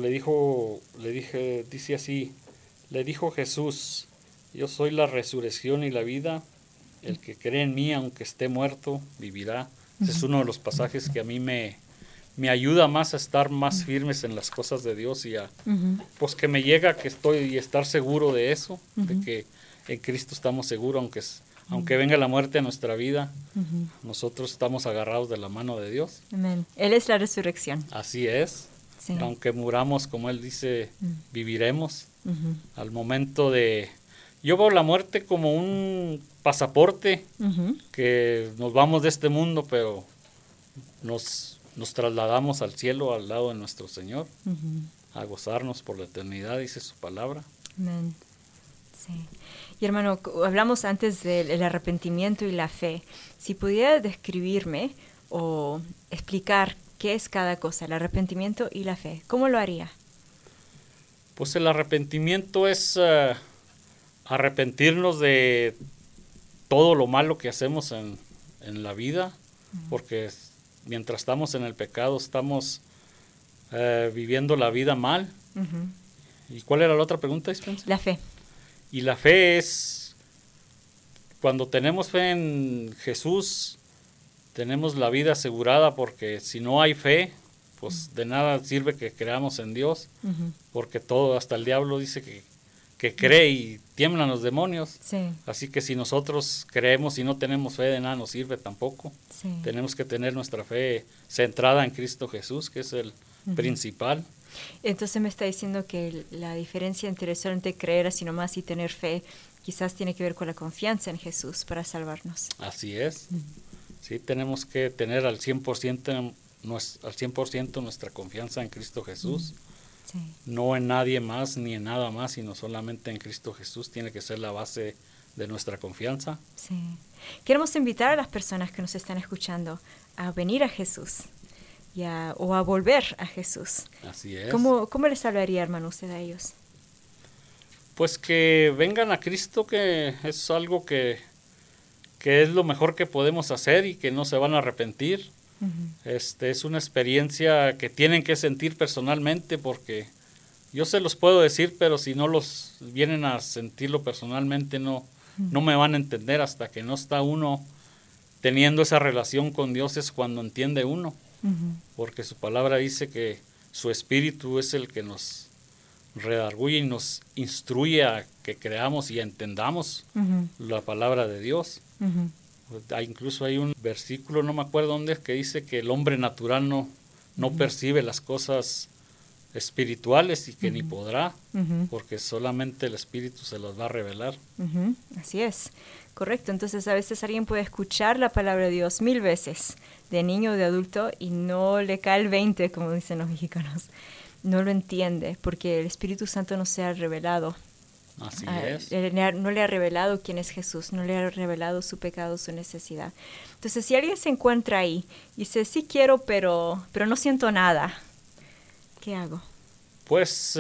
dice así, le dijo Jesús, yo soy la resurrección y la vida, el que cree en mí, aunque esté muerto, vivirá. Ese es uno de los pasajes que a mí me ayuda más a estar más firmes en las cosas de Dios y pues que me llega y estar seguro de eso, de que en Cristo estamos seguros, aunque venga la muerte a nuestra vida, nosotros estamos agarrados de la mano de Dios. Amén. Él es la resurrección. Así es. Sí. Aunque muramos, como Él dice, viviremos. Al momento yo veo la muerte como un pasaporte, que nos vamos de este mundo, pero nos trasladamos al cielo, al lado de nuestro Señor, a gozarnos por la eternidad, dice su palabra. Amén. Sí. Y hermano, hablamos antes del arrepentimiento y la fe. Si pudiera describirme o explicar qué es cada cosa, el arrepentimiento y la fe, ¿cómo lo haría? Pues el arrepentimiento es arrepentirnos de todo lo malo que hacemos en la vida, porque mientras estamos en el pecado estamos viviendo la vida mal. ¿Y cuál era la otra pregunta, Spencer? La fe. Y la fe es, cuando tenemos fe en Jesús, tenemos la vida asegurada, porque si no hay fe, pues de nada sirve que creamos en Dios, porque todo, hasta el diablo dice que cree y tiemblan los demonios. Sí. Así que si nosotros creemos y no tenemos fe, de nada nos sirve tampoco. Sí. Tenemos que tener nuestra fe centrada en Cristo Jesús, que es el principal. Entonces me está diciendo que la diferencia entre solamente creer así nomás y tener fe quizás tiene que ver con la confianza en Jesús para salvarnos. Así es. Sí, tenemos que tener al 100% nuestra confianza en Cristo Jesús. Sí. No en nadie más ni en nada más, sino solamente en Cristo Jesús. Tiene que ser la base de nuestra confianza. Sí. Queremos invitar a las personas que nos están escuchando a venir a Jesús o a volver a Jesús. Así es. ¿Cómo les hablaría, hermano, usted a ellos? Pues que vengan a Cristo, que es algo que es lo mejor que podemos hacer y que no se van a arrepentir. Es una experiencia que tienen que sentir personalmente, porque yo se los puedo decir, pero si no los vienen a sentirlo personalmente, no me van a entender. Hasta que no está uno teniendo esa relación con Dios es cuando entiende uno, porque su palabra dice que su espíritu es el que nos redarguye y nos instruye a que creamos y entendamos la palabra de Dios. Incluso hay un versículo, no me acuerdo dónde es, que dice que el hombre natural no percibe las cosas espirituales y que ni podrá, porque solamente el Espíritu se las va a revelar. Así es, correcto. Entonces a veces alguien puede escuchar la palabra de Dios 1000 veces, de niño o de adulto, y no le cae el 20, como dicen los mexicanos. No lo entiende, porque el Espíritu Santo no se ha revelado. Así es. No le ha revelado quién es Jesús, no le ha revelado su pecado, su necesidad. Entonces, si alguien se encuentra ahí y dice, sí quiero, pero no siento nada, ¿qué hago? Pues,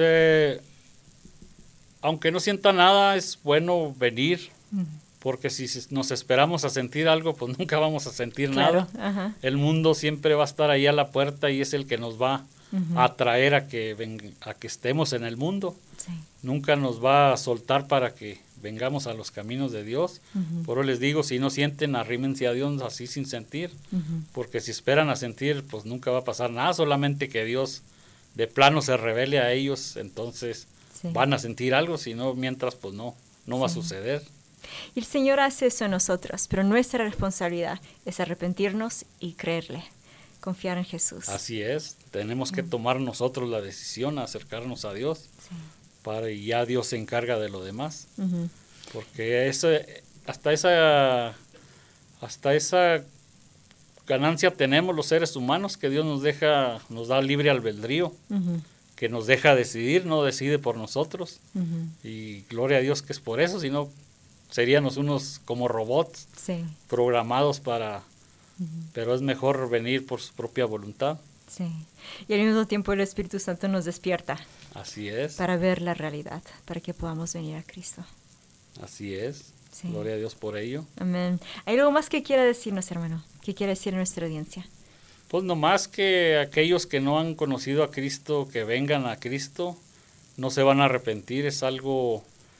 aunque no sienta nada, es bueno venir, porque si nos esperamos a sentir algo, pues nunca vamos a sentir nada. El mundo siempre va a estar ahí a la puerta y es el que nos va a atraer a que estemos en el mundo. Sí. Nunca nos va a soltar para que vengamos a los caminos de Dios. Por eso les digo, si no sienten, arrímense a Dios así sin sentir, porque si esperan a sentir, pues nunca va a pasar nada, solamente que Dios de plano se revele a ellos, entonces van a sentir algo, si no, mientras pues no va a suceder. Y el Señor hace eso en nosotros, pero nuestra responsabilidad es arrepentirnos y creerle, confiar en Jesús. Así es, tenemos que tomar nosotros la decisión, acercarnos a Dios, y ya Dios se encarga de lo demás, porque hasta esa ganancia tenemos los seres humanos, que Dios nos da libre albedrío, que nos deja decidir, no decide por nosotros, y gloria a Dios que es por eso, si no seríamos unos como robots programados para, pero es mejor venir por su propia voluntad. Sí. Y al mismo tiempo el Espíritu Santo nos despierta. Así es. Para ver la realidad, para que podamos venir a Cristo. Así es. Sí. Gloria a Dios por ello. Amén. ¿Hay algo más que quiera decirnos, hermano? ¿Qué quiere decir nuestra audiencia? Pues nomás que aquellos que no han conocido a Cristo, que vengan a Cristo, no se van a arrepentir. Es algo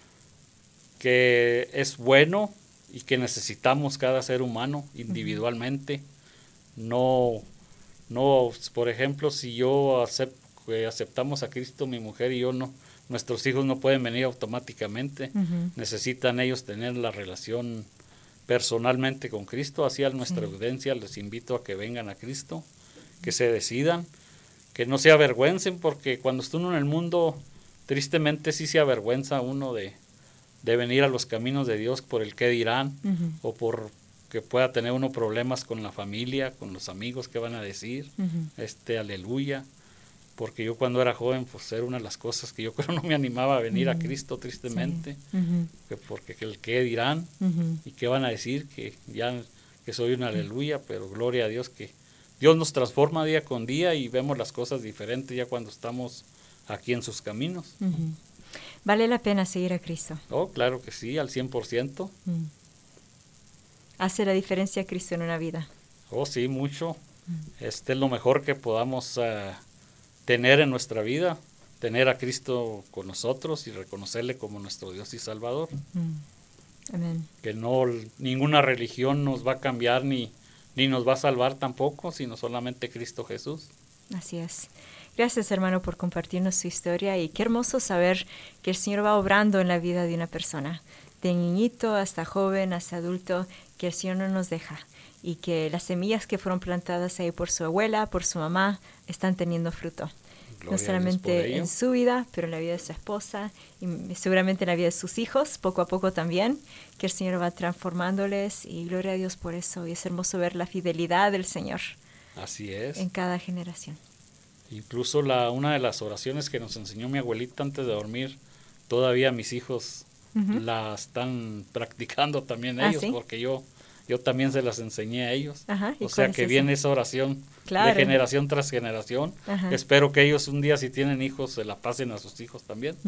que es bueno y que necesitamos cada ser humano individualmente. No, por ejemplo, si yo aceptamos a Cristo, mi mujer y yo, no, nuestros hijos no pueden venir automáticamente. Necesitan ellos tener la relación personalmente con Cristo. Así a nuestra audiencia les invito a que vengan a Cristo, que se decidan, que no se avergüencen, porque cuando está uno en el mundo, tristemente sí se avergüenza uno de venir a los caminos de Dios por el qué dirán, o por que pueda tener uno problemas con la familia, con los amigos, que van a decir, aleluya. Porque yo cuando era joven, pues era una de las cosas que yo creo no me animaba a venir a Cristo, tristemente, porque el qué dirán y qué van a decir, que soy un aleluya, pero gloria a Dios que Dios nos transforma día con día y vemos las cosas diferentes ya cuando estamos aquí en sus caminos. ¿Vale la pena seguir a Cristo? Oh, claro que sí, al 100%. ¿Hace la diferencia Cristo en una vida? Oh, sí, mucho. Es lo mejor que podamos tener en nuestra vida, tener a Cristo con nosotros y reconocerle como nuestro Dios y Salvador. Amén. Que ninguna religión nos va a cambiar ni nos va a salvar tampoco, sino solamente Cristo Jesús. Así es. Gracias, hermano, por compartirnos su historia, y qué hermoso saber que el Señor va obrando en la vida de una persona, de niñito hasta joven, hasta adulto, que el Señor no nos deja, y que las semillas que fueron plantadas ahí por su abuela, por su mamá, están teniendo fruto. Gloria No solamente en su vida, pero en la vida de su esposa y seguramente en la vida de sus hijos, poco a poco también, que el Señor va transformándoles, y gloria a Dios por eso. Y es hermoso ver la fidelidad del Señor. Así es. En cada generación. Incluso una de las oraciones que nos enseñó mi abuelita antes de dormir, todavía mis hijos la están practicando también ellos, ¿sí? Porque yo también se las enseñé a ellos. ¿Y o sea que viene esa oración de generación tras generación. Espero que ellos un día, si tienen hijos, se la pasen a sus hijos también.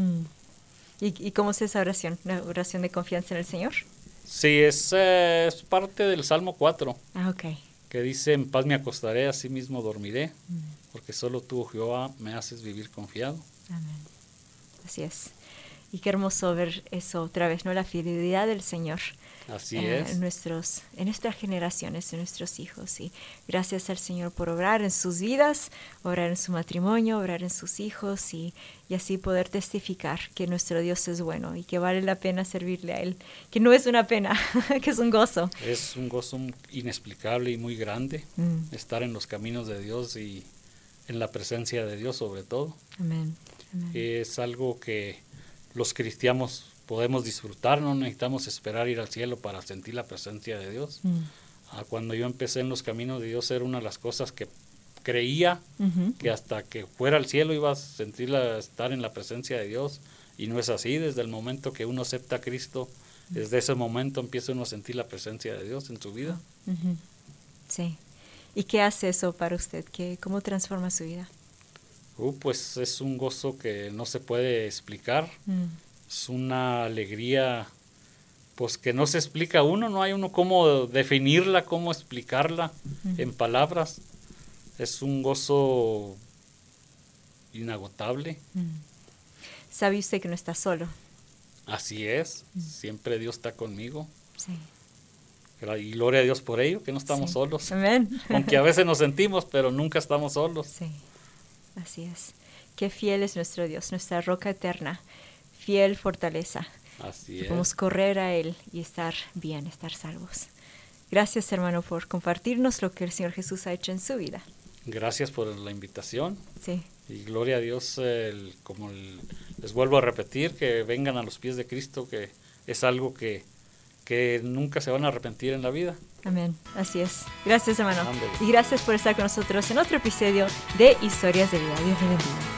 ¿Y cómo es esa oración? ¿Una oración de confianza en el Señor? Sí, es parte del Salmo 4. Que dice: en paz me acostaré, así mismo dormiré, porque solo tú, Jehová, me haces vivir confiado. Amén. Así es. Y qué hermoso ver eso otra vez, ¿no? La fidelidad del Señor. Así es. En nuestras generaciones, en nuestros hijos. Y gracias al Señor por obrar en sus vidas, obrar en su matrimonio, obrar en sus hijos, y así poder testificar que nuestro Dios es bueno y que vale la pena servirle a Él. Que no es una pena, que es un gozo. Es un gozo inexplicable y muy grande estar en los caminos de Dios y en la presencia de Dios sobre todo. Amén. Amén. Es algo que los cristianos podemos disfrutar, no necesitamos esperar ir al cielo para sentir la presencia de Dios. Cuando yo empecé en los caminos de Dios, era una de las cosas que creía que hasta que fuera al cielo iba a estar en la presencia de Dios, y no es así. Desde el momento que uno acepta a Cristo, desde ese momento empieza uno a sentir la presencia de Dios en su vida. Sí. ¿Y qué hace eso para usted? ¿Cómo transforma su vida? Pues es un gozo que no se puede explicar. Es una alegría, pues, que no se explica uno, no hay uno cómo definirla, cómo explicarla en palabras. Es un gozo inagotable. ¿Sabe usted que no está solo? Así es, siempre Dios está conmigo. Sí. Y gloria a Dios por ello, que no estamos solos. Amén. Aunque a veces nos sentimos, pero nunca estamos solos. Sí, así es. Qué fiel es nuestro Dios, nuestra roca eterna. Fiel fortaleza. Así es. Podemos correr a Él y estar bien, estar salvos. Gracias, hermano, por compartirnos lo que el Señor Jesús ha hecho en su vida. Gracias por la invitación. Sí. Y gloria a Dios, les vuelvo a repetir, que vengan a los pies de Cristo, que es algo que nunca se van a arrepentir en la vida. Amén, así es. Gracias, hermano. Ándale. Y gracias por estar con nosotros en otro episodio de Historias de Vida. Dios le bendiga.